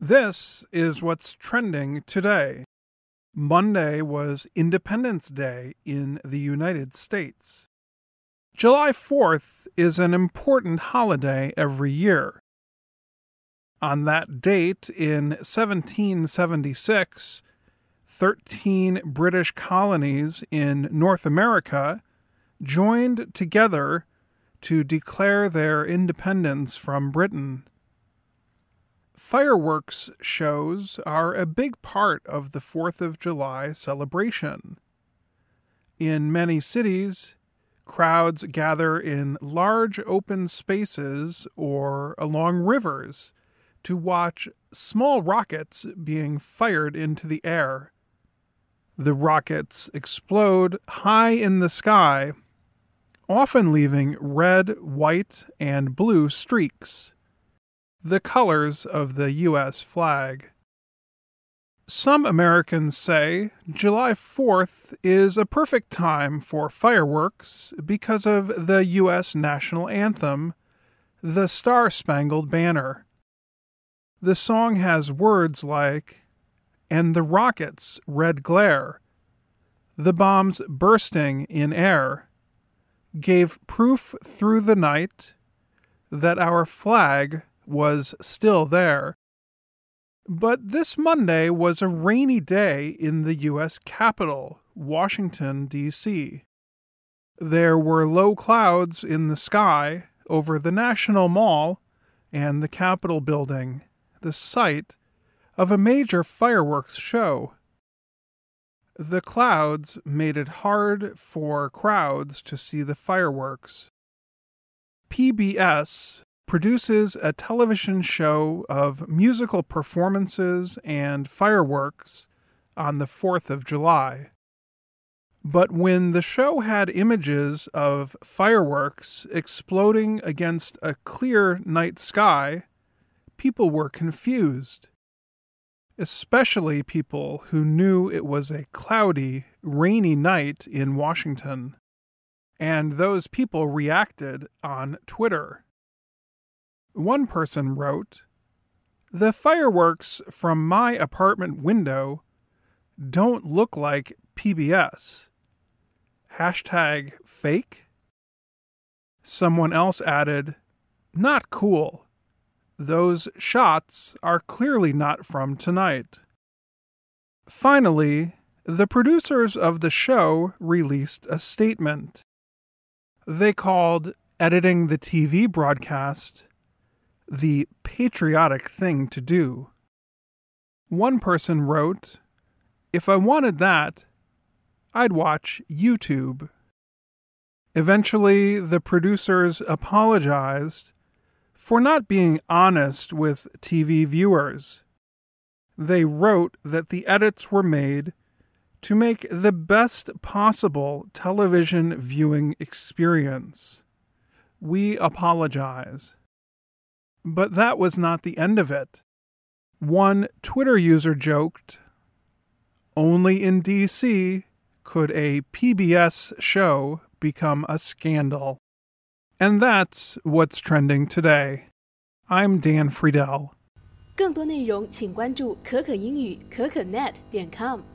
This is what's trending today. Monday was Independence Day in the United States. July 4th is an important holiday every year. On that date in 1776, 13 British colonies in North America joined together to declare their independence from Britain. Fireworks shows are a big part of the 4th of July celebration. In many cities, crowds gather in large open spaces or along rivers to watch small rockets being fired into the air. The rockets explode high in the sky, often leaving red, white, and blue streaks, the colors of the U.S. flag. Some Americans say July 4th is a perfect time for fireworks because of the U.S. national anthem, the Star-Spangled Banner. The song has words like, "And the rockets' red glare, the bombs bursting in air, gave proof through the night that our flag was still there." But this Monday was a rainy day in the U.S. Capitol, Washington, D.C. There were low clouds in the sky over the National Mall and the Capitol building, the site of a major fireworks show. The clouds made it hard for crowds to see the fireworks. PBS produces a television show of musical performances and fireworks on the 4th of July. But when the show had images of fireworks exploding against a clear night sky, people were confused, especially people who knew it was a cloudy, rainy night in Washington. And those people reacted on Twitter. One person wrote, "The fireworks from my apartment window don't look like PBS. Hashtag fake?" Someone else added, "Not cool. Those shots are clearly not from tonight." Finally, the producers of the show released a statement. They called editing the TV broadcast the patriotic thing to do. One person wrote, "If I wanted that, I'd watch YouTube." Eventually, the producers apologized for not being honest with TV viewers. They wrote that the edits were made to make the best possible television viewing experience. "We apologize." But that was not the end of it. One Twitter user joked, "Only in D.C. could a PBS show become a scandal." And that's what's trending today. I'm Dan Friedel. 更多内容请关注可可英语可可net.com。